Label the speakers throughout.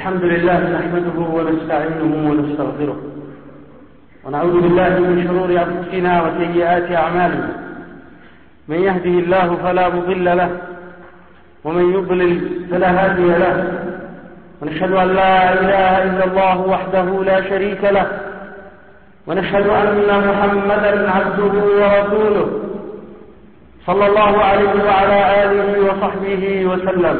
Speaker 1: الحمد لله نحمده ونستعينه ونستغفره ونعوذ بالله من شرور أنفسنا وسيئات أعمالنا. من يهده الله فلا مضل له ومن يضلل فلا هادي له، ونشهد أن لا إله إلا الله وحده لا شريك له، ونشهد أن محمدا عبده ورسوله صلى الله عليه وعلى آله وصحبه وسلم.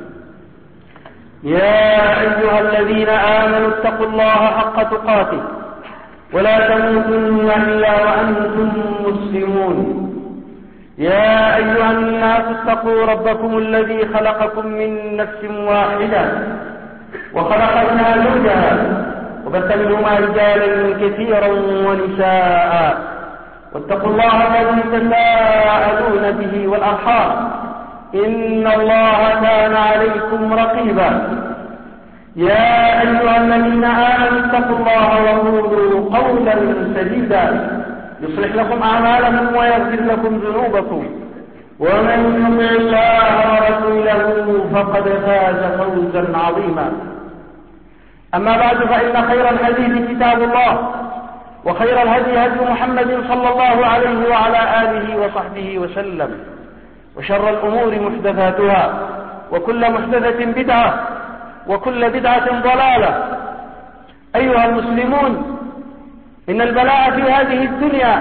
Speaker 1: يا أيها الذين آمنوا اتقوا الله حق تقاته ولا تموتن إلا وأنتم مسلمون. يا أيها الناس اتقوا ربكم الذي خلقكم من نفس واحدة وخلق منها زوجها وبث منهما رجالا كثيرا ونساء، واتقوا الله الذي تساءلون به والأرحام إن الله كان عليكم رقيبا. يا أيها الذين آمنوا اتقوا الله وقولوا قولا سديدا يصلح لكم أعمالكم ويغفر لكم ذنوبكم، ومن يطع الله ورسوله فقد فاز فوزا عظيما. أما بعد، فإن خير الحديث كتاب الله، وخير الهدي هدي محمد صلى الله عليه وعلى آله وصحبه وسلم، وشر الأمور محدثاتها، وكل محدثة بدعة، وكل بدعة ضلالة. أيها المسلمون، إن البلاء في هذه الدنيا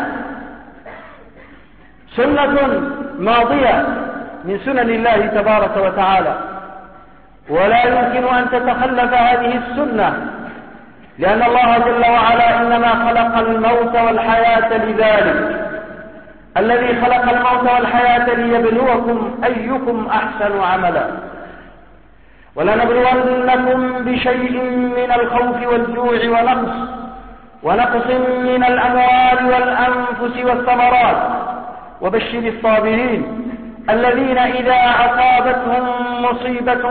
Speaker 1: سنة ماضية من سنن الله تبارك وتعالى، ولا يمكن أن تتخلف هذه السنة، لأن الله جل وعلا إنما خلق الموت والحياة لذلك. الذي خلق الموت والحياة ليبلوكم أيكم أحسن عملا. ولنبلونكم بشيء من الخوف والجوع ونقص من الأموال والأنفس والثمرات، وبشر الصابرين الذين إذا أصابتهم مصيبة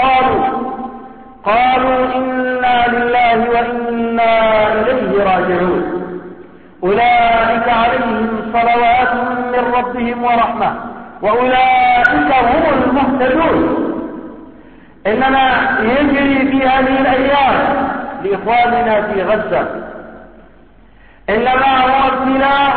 Speaker 1: قالوا إنا لله وإنا إليه راجعون. أولئك عليهم صلوات من ربهم ورحمة وأولئك هم المهتدون. إننا يجري في هذه الأيام لإخواننا في غزة إنما هو ابتلاء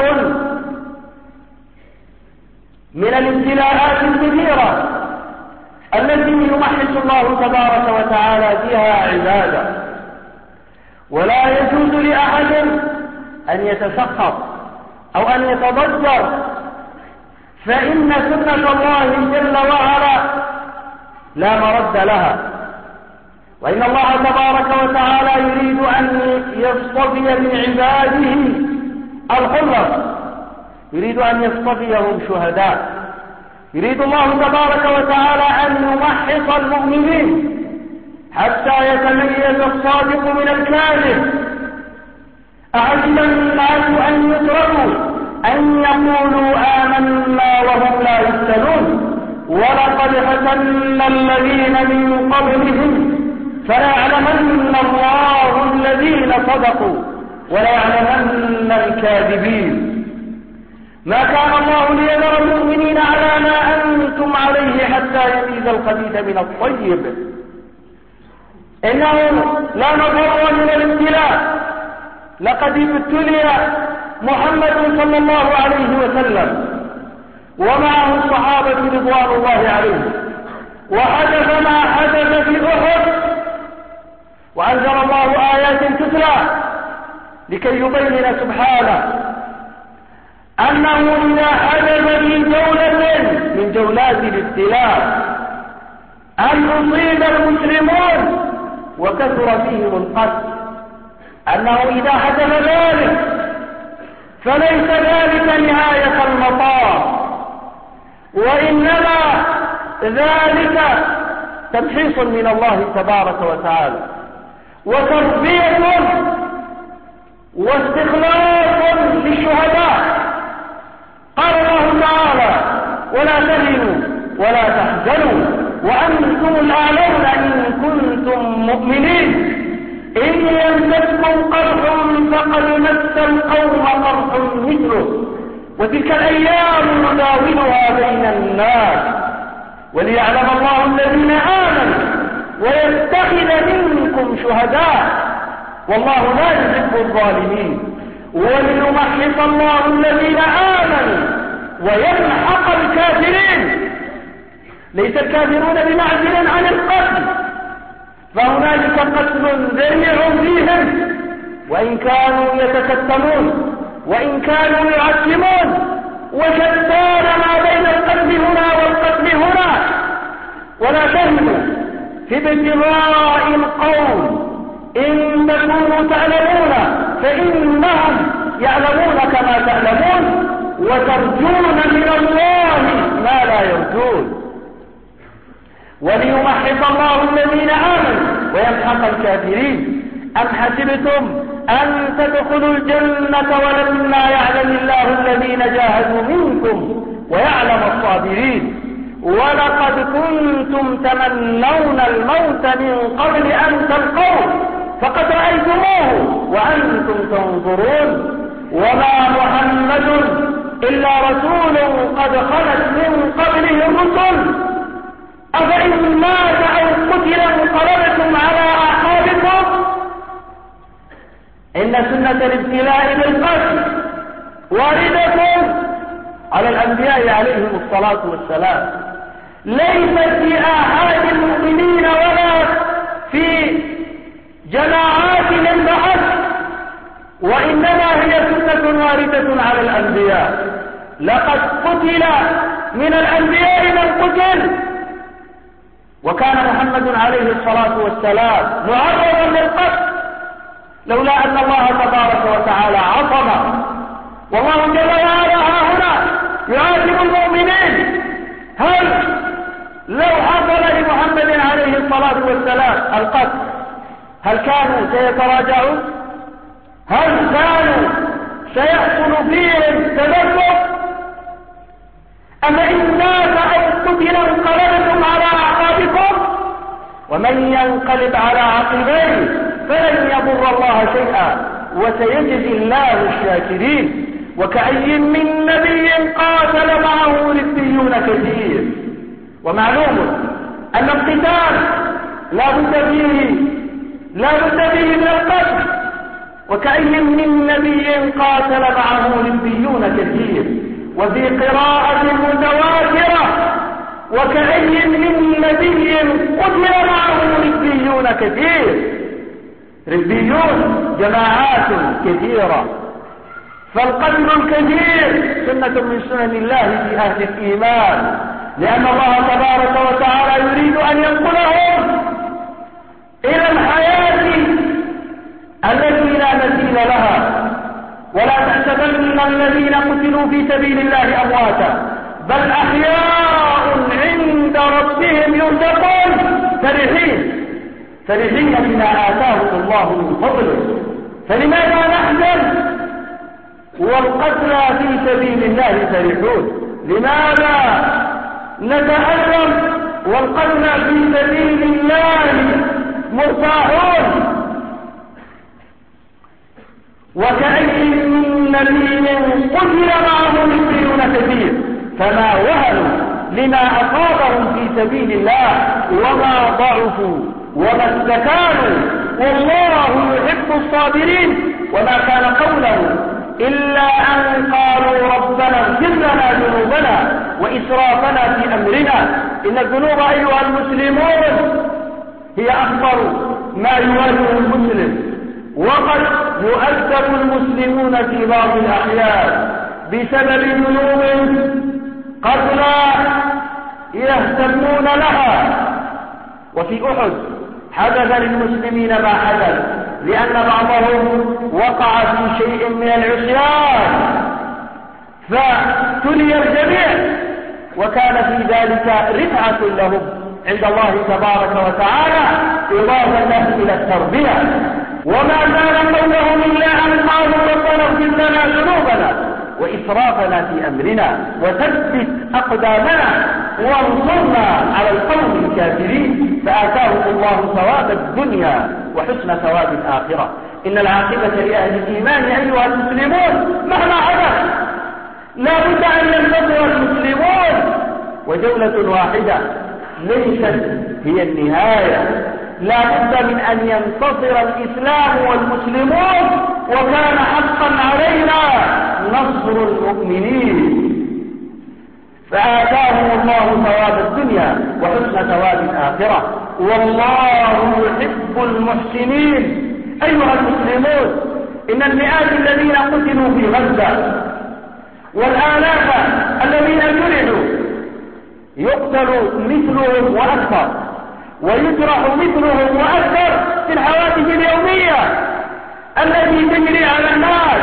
Speaker 1: من الابتلاءات الكبيرة التي يمحص الله تبارك وتعالى بها عباده. ولا يجوز لأحد أن يتسخط أو أن يتضجر، فإن سنة الله جل وعلا لا مرد لها، وإن الله تبارك وتعالى يريد أن يصطفي من عباده الخلص، يريد أن يصطفيهم شهداء. يريد الله تبارك وتعالى أن يمحص المؤمنين حتى يتميز الصادق من الكاذب. أحسب الناس أن يتركوا أن يقولوا آمنا وهم لا يفتنون، ولقد فتنا الذين من قبلهم فليعلمن الله الذين صدقوا وليعلمن الكاذبين. ما كان الله ليذر المؤمنين على ما أنتم عليه حتى يميز الخبيث من الطيب. إنه لا مفر من الابتلاء. لقد ابتلي محمد صلى الله عليه وسلم ومعه الصحابة رضوان الله عليهم، وحدث ما حدث في أحد، وأنزل الله آيات تتلى لكي يبين سبحانه أنه إذا حدث في جولة من جولات الابتلاء أن أصيب المسلمون وكثر فيهم القتل، أنه إذا حدث ذلك فليس ذلك نهاية المطاف، وإنما ذلك تمحيص من الله تبارك وتعالى، وتربية واستخلاص للشهداء. قال الله تعالى: ولا تهنوا ولا تحزنوا وأنتم الأعلون إن كنتم مؤمنين، إن يمسسكم قرح فقد مس القوم قرح مثله، وتلك الأيام نداولها بين الناس وليعلم الله الذين آمنوا ويتخذ منكم والله لا يحب الظالمين. وليمحص الله الذين آمنوا ويمحق الكافرين. ليس الكافرون بمعزل عن القتل، فهنالك قتل ذريع فيهم، وإن كانوا يتكتمون وإن كانوا يعتمون، وشتان ما بين القتل هنا والقتل هنا. ولا تهنوا في ابتغاء القوم إن تكونوا تعلمون فإنهم يعلمون كما تعلمون، وترجون من الله ما لا يرجون. وليمحص الله الذين آمنوا ويمحق الكافرين. أم حسبتم أن تدخلوا الجنة ولما يعلم الله الذين جاهدوا منكم ويعلم الصابرين. ولقد كنتم تمنون الموت من قبل أن تلقوه فقد رأيتموه وأنتم تنظرون. وما محمد إلا رسول قد خلت من قبله الرسل أفإن مات أو قتل انقلبتم على أعقابكم. إن سنة الابتلاء بالقتل واردة على الأنبياء عليهم الصلاة والسلام، ليست في آحاد المؤمنين ولا في جماعاتهم بعد، وإنما هي سنة واردة على الأنبياء. لقد قتل من الأنبياء من قتل، وكان محمد عليه الصلاة والسلام معرضا للقتل لولا أن الله تبارك وتعالى عصمه. والله جل وعلا هنا يعاتب المؤمنين. هل لو حصل لمحمد عليه الصلاة والسلام القتل هل كانوا سيتراجعون؟ هل كانوا سيحصل فيهم تذبذب؟ أما إن مات أو قتل انقلبتم على أعقابكم؟ ومن ينقلب على عقبيه فلن يضر الله شيئا وسيجزي الله الشاكرين. وكأي من نبي قاتل معه ربيون كثير. ومعلوم أن القتال لا بد فيه من القتل. وكأي من نبي قاتل معه ربيون كثير. وفي قراءة متواترة وكأي من نبي قتل معه ربيون كثير. ربيون جماعات كثيرة. فالقتل الكثير سنة من سنن الله في أهل الإيمان، لأن الله تبارك وتعالى يريد أن ينقلهم إلى الحياة التي لا مثيل لها. ولا تحسبن الذين قتلوا في سبيل الله أمواتا بل أحياء عند ربهم يرزقون فرحين بما آتاهم الله من فضله. فلماذا نحزن والقتلى في سبيل الله فرحون؟ لماذا نتألم والقتلى في سبيل الله مرتاحون؟ وكأي من نبي قتل معه ربيون كثير فما وهنوا لما أصابهم في سبيل الله وما ضعفوا وما استكانوا والله يحب الصابرين. وما كان قوله إلا أن قالوا ربنا اغفر لنا ذنوبنا وإسرافنا في أمرنا. إن الذنوب أيها المسلمون هي أكبر ما يواجه المسلم، وقد يؤدب المسلمون في بعض الأحيان بسبب ذنوب قد لا يهتمون لها. وفي أحد حدث للمسلمين ما حدث لأن بعضهم وقع في شيء من العصيان فتلي الجميع، وكان في ذلك رفعة لهم عند الله تبارك وتعالى إضافة إلى التربية. وما كان قولهم إلا أن قالوا ربنا اغفر لنا ذنوبنا وإسرافنا في أمرنا وثبت أقدامنا وانصرنا على القوم الكافرين. فآتاهم الله ثواب الدنيا وحسن ثواب الآخرة. إن العاقبة لأهل الإيمان أيها المسلمون مهما حدث لا بد أن ينتصر المسلمون. وجولة واحدة ليست هي النهاية، لا بد من أن ينتصر الإسلام والمسلمون، وكان حقا علينا نصر المؤمنين، فآتاهم الله ثواب الدنيا وحسن ثواب الآخرة، والله يحب المحسنين. أيها المسلمون، إن المئات الذين قتلوا في غزة والآلاف الذين جرحوا يقتل مثلهم وأكثر ويجرح مثلهم وأكثر في الحوادث اليومية التي تجري على الناس.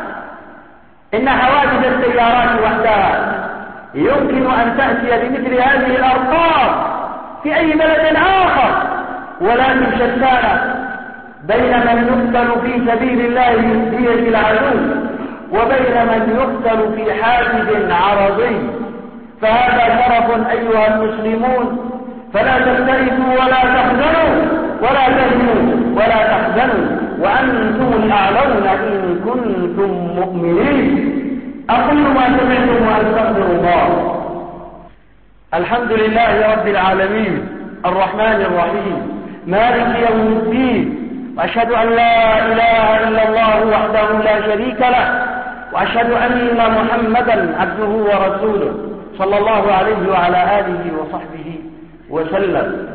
Speaker 1: إن حوادث السيارات وحدها يمكن أن تأتي بمثل هذه الأرقام في أي بلد آخر، ولكن شتان بين من يقتل في سبيل الله من دية العدو وبين من يقتل في حاجز عرضي. فهذا شرف أيها المسلمون، فلا تفترسوا ولا تحزنوا ولا تهنوا ولا تحزنوا وأنتم الأعلون إن كنتم مؤمنين. أقول ما سمعتم وأستغفر الله. الحمد لله رب العالمين الرحمن الرحيم مالك يوم الدين، وأشهد أن لا إله إلا الله وحده لا شريك له، وأشهد أن محمدا عبده ورسوله صلى الله عليه وعلى آله وصحبه وسلم.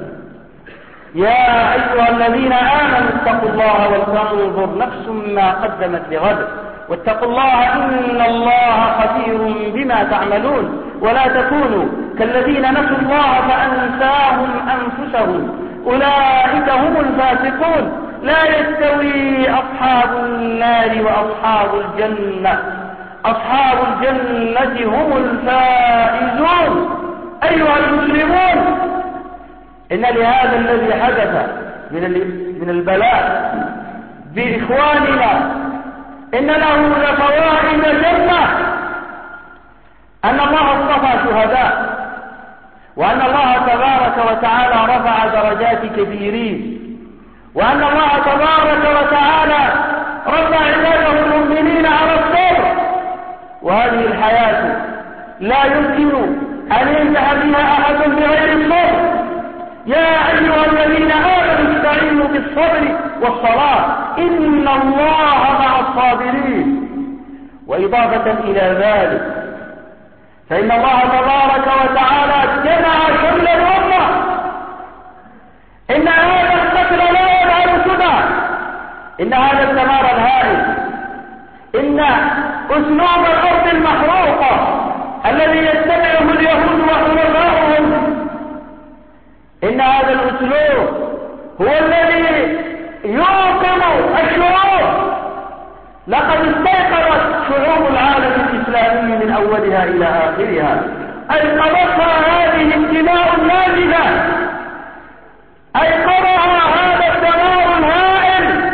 Speaker 1: يا أيها الذين آمنوا اتقوا الله ولتنظر نفس ما قدمت لغد، واتقوا الله إن الله خبير بما تعملون، ولا تكونوا كالذين نسوا الله فأنساهم أنفسهم أولئك هم الفاسقون. لا يستوي أصحاب النار وأصحاب الجنة، أصحاب الجنة هم الفائزون. أيها المسلمون، إن لهذا الذي حدث من البلاء بإخواننا إن له لفوائد جنة. أن الله اصطفى شهداء، وأن الله تبارك وتعالى رفع درجات كبيرين، وأن الله تبارك وتعالى رفع عباده المؤمنين على الصبر. وهذه الحياة لا يمكن أن ينجح فيها أحد بغير الصبر. يا أيها الذين آمنوا استعينوا بالصبر والصلاة إن الله مع الصابرين. وإضافة إلى ذلك فإن الله تبارك وتعالى جمع شمل الأمة. إن هذا القتل لا يذهب سدى، إن هذا الدمار الهائل، إن أسلوب الأرض المحروقة الذي يتبعه اليهود وحلفاؤهم، إن هذا الأسلوب هو الذي يوقظ الشعوب. لقد استيقظت شعوب العالم الإسلامي من أولها إلى آخرها، أيقظتها هذه الدماء النازلة، أيقظها هذا الدمار الهائل.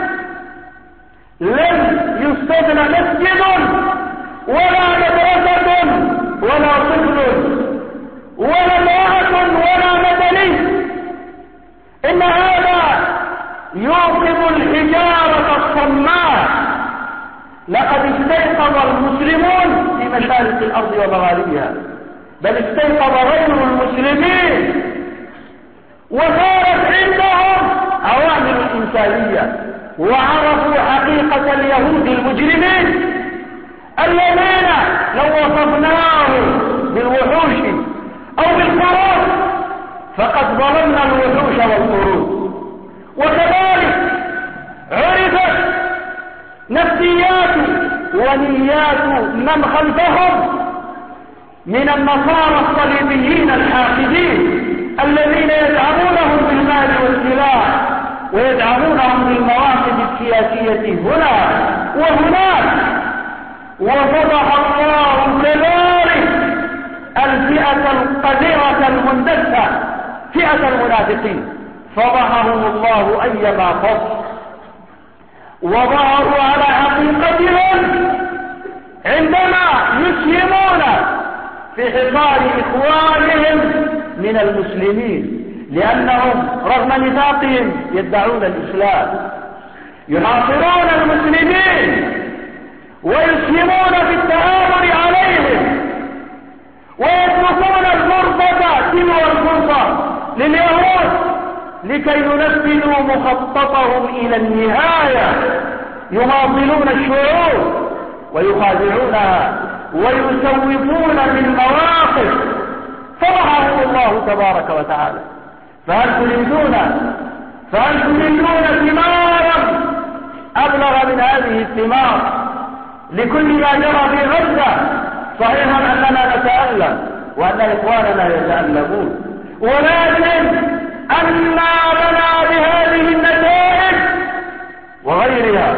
Speaker 1: لم يستثنى مسجد ولا مدرسة ولا طفل ولا امرأة ولا مدني. إن هذا يوقظ الحجارة الصماء. لقد استيقظ المسلمون في مشارق الأرض ومغاربها، بل استيقظ غير المسلمين وصارت عندهم عوامل الإنسانية، وعرفوا حقيقة اليهود المجرمين الذين لو وصفناهم بالوحوش أو بالقرود فقد ظلمنا الوحوش والقرود. وكذلك عرفت نفسيات ونيات من خلفهم من النصارى الصليبيين الحاقدين الذين يدعمونهم بالمال والسلاح ويدعمونهم بالمواقف السياسية هنا وهناك. وفضح الله كذلك الفئة القذرة المندسة، فئة المنافقين، فضحهم الله أيما فضح، وظهروا على حقيقتهم عندما يسهمون في حصار إخوانهم من المسلمين، لأنهم رغم نفاقهم يدعون الإسلام، يحاصرون المسلمين ويسهمون في التآمر عليهم، ويتركون الفرصة تلو الفرصة لليهود لكي ينفذوا مخططهم إلى النهاية، يماطلون الشعوب ويخادعونها ويسوفون بالمواقف، فضحهم الله تبارك وتعالى. فهل تريدون ثمارا أبلغ من هذه الثمار لكل ما جرى في غزة؟ صحيح أننا نتألم وأن إخواننا يتألمون، ولكن أما لنا بهذه النتائج وغيرها.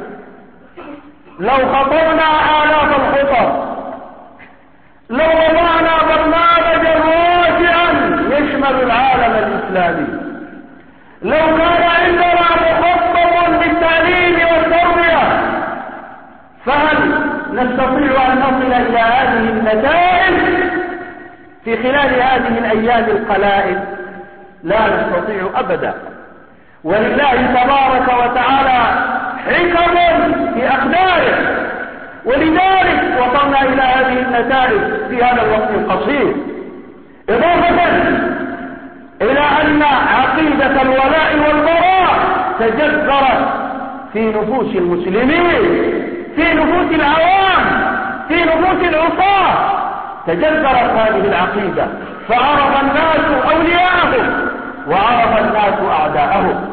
Speaker 1: لو خطرنا آلاف الخطر، لو وضعنا برنامجا واسعا يشمل العالم الإسلامي، لو كان عندنا مخطط للتعليم والتربية، فهل نستطيع أن نصل إلى هذه النتائج في خلال هذه الأيام القلائل؟ لا نستطيع أبدا. ولله تبارك وتعالى حكم في أقداره، ولذلك وصلنا إلى هذه النتائج في هذا الوقت القصير، إضافة إلى أن عقيدة الولاء والبراء تجذرت في نفوس المسلمين، في نفوس العوام، في نفوس العصاة، تجذرت هذه العقيدة، فعرف الناس أولياءهم وعرف الناس أعداءهم.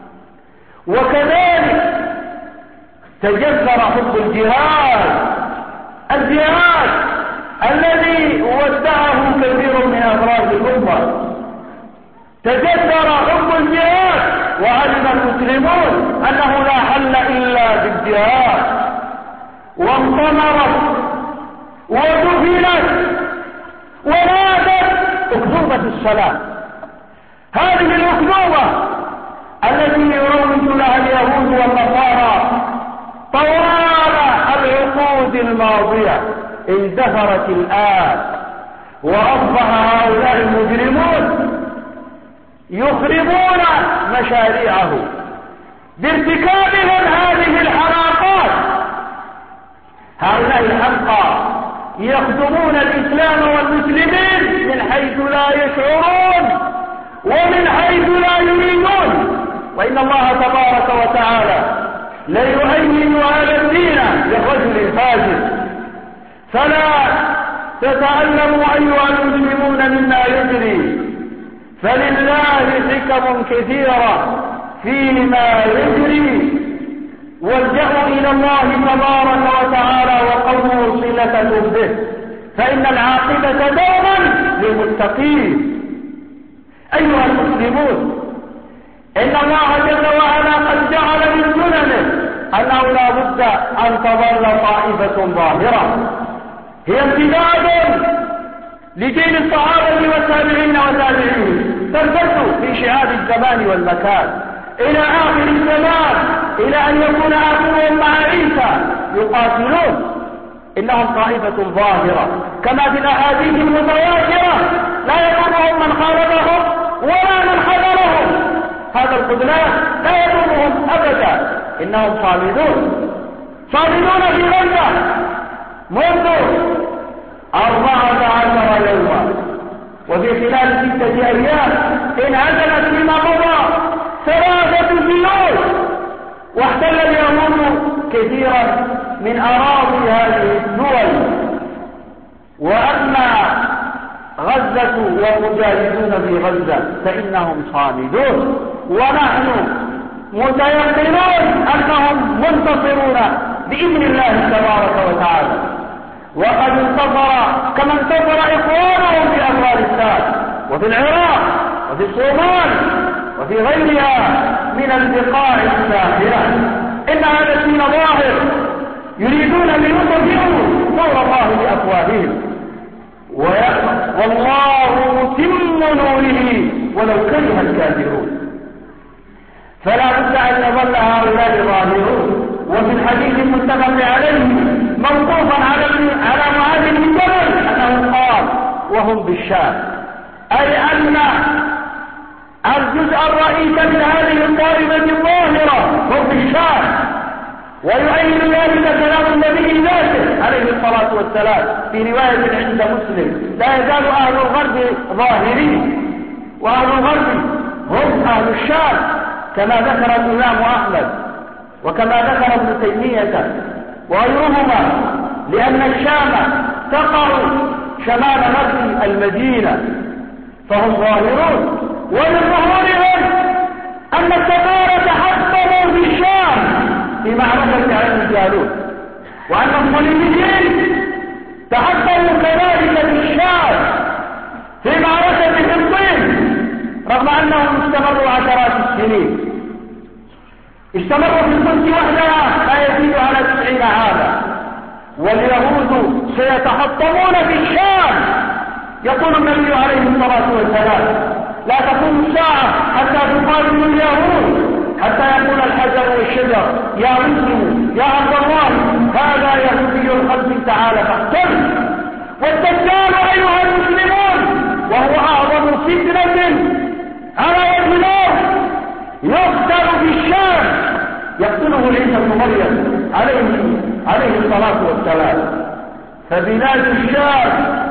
Speaker 1: وكذلك تجذر حب الجهاد الذي ودعه كثير من أفراد الأمة. تجذر حب الجهاد، وعلم المسلمون أنه لا حل إلا بالجهاد، وانطمرت ودفنت ونادت أكذوبة الصلاة. هذه الأكذوبة التي يروج لها اليهود والنصارى طوال العقود الماضية اندثرت الآن، وأصبح هؤلاء المجرمون يخربون مشاريعه بارتكابهم هذه الحراقات. هؤلاء الحمقى يخدمون الإسلام والمسلمين من حيث لا يشعرون ومن حيث لا يريدون، وإن الله تبارك وتعالى ليؤيد هذا الدين للرجل الفاجر. فلا تتألموا أيها المسلمون مما يجري، فلله حكم كثيرة فيما يجري، والجأوا إلى الله تبارك وتعالى وقوموا صلة به، فإن العاقبة دوما للمتقين. أيها المسلمون، إن الله جل وعلا قد جعل من سننه أنه لا بد أن تظل طائفة ظاهرة هي امتداد لدين الصحابة والتابعين وتابعيهم، تمتد في شعاب الزمان والمكان إلى آخر الزمان، إلى أن يكون آخرهم مع عيسى يقاتلون. إنهم طائفة ظاهرة كما في الأحاديث المتواترة، لا يضرهم من خالفهم ولا من خذلهم. هذا الخذلان لا يضرهم أبدا، إنهم صامدون في غزة منذ 14 يوما، وفي خلال 6 أيام انهزمت فيما مضى 3 جيوش، واحتل اليهود كثيرا من أراضي هذه الدول. وأما غزة والمجاهدون في غزة فإنهم صامدون، ونحن متيقنون أنهم منتصرون بإذن الله تبارك وتعالى. وقد انتصر كما انتصر إخوانهم في أفغانستان وفي العراق وفي الصومال وفي غيرها من البقاع الساحرة. إن هذا الدين ظاهر، يريدون ليطفئوا نور الله بأفواههم، والله متم نوره ولو كره الكافرون. فلا بد أن يظل هؤلاء ظاهرون. وفي الحديث المتفق عليه موقوفا على معاذ بن جبل أنه قال وهم بالشام، أي أن الجزء الرئيس من هذه الطائفة الظاهرة هم بالشام. ويؤيد ذلك كلام النبي ذاته عليه الصلاة والسلام في رواية عند مسلم: لا يزال أهل الغرب ظاهرين، وأهل الغرب هم أهل الشام كما ذكر الإمام أحمد وكما ذكر ابن تيمية وغيرهما، لأن الشام تقع شمال غرب المدينة فهم ظاهرون. ومن ظهورهم أن التتار تحطموا في الشام في معركة عين الجالوت، وأن الصليبيين تحطموا كذلك في الشام في معركة حطين، رغم أنهم استمروا عشرات السنين. استمروا في القدس وحدها لا يزيد على 90 عاما، واليهود سيتحطمون في الشام. يقول النبي عليه الصلاة والسلام: لا تقوم الساعة حتى تقاتل اليهود، حتى يقول الحجر والشجر: يا مسلم يا عبد الله هذا يهودي القلب تعالى فاقتله. والدجال أيها المسلمون وهو أعظم فتنة على وجه الأرض يقتل في الشام، يقتله عيسى بن مريم عليه الصلاة والسلام. فبلاد الشام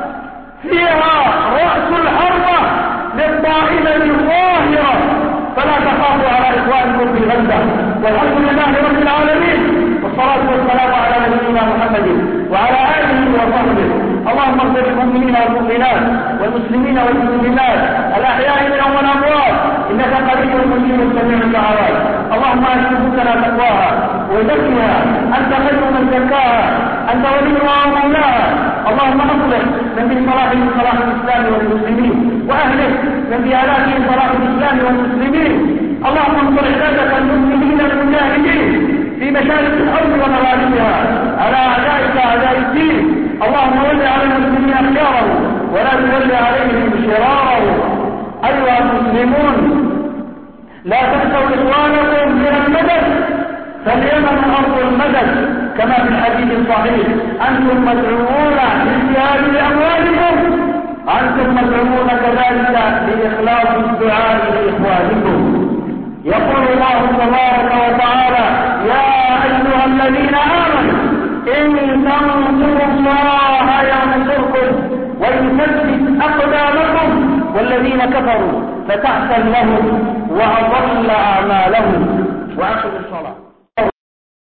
Speaker 1: فيها رأس الحربة للطائفة الظاهرة، فلا تخافوا على إخوانكم في غزة. والحمد لله رب العالمين، والصلاة والسلام على نبينا محمد وعلى آله وصحبه. اللهم اغفر للمؤمنين والمؤمنات والمسلمين والمسلمات الأحياء منهم والأموات، إنك قريب مجيب سميع الدعوات. اللهم آت نفوسنا تقواها وزكها أنت خير من زكاها، أنت وليها ومولاها. اللهم اصلح من في صلاح الإسلام والمسلمين، وأهله من في هلاكه صلاح الإسلام والمسلمين. اللهم انصر عبادك المسلمين المجاهدين في مشارق الأرض ومغاربها على أعدائك أعداء الدين. اللهم ول على المسلمين خيارهم ولا تول عليهم شرارهم. أيها المسلمون لا تنسوا إخوانكم من المدد، فاليمن أرض المدد كما في الحديث الصحيح: أنتم مدعوون للجهاد بأموالكم، أنتم مدعوون كذلك لإخلاص الدعاء لإخوانكم. يقول الله تبارك وتعالى: يا أيها الذين آمنوا إن تنصروا الله ينصركم ويثبت أقدامكم، والذين كفروا فتعسا لهم وأضل أعمالهم. وآخر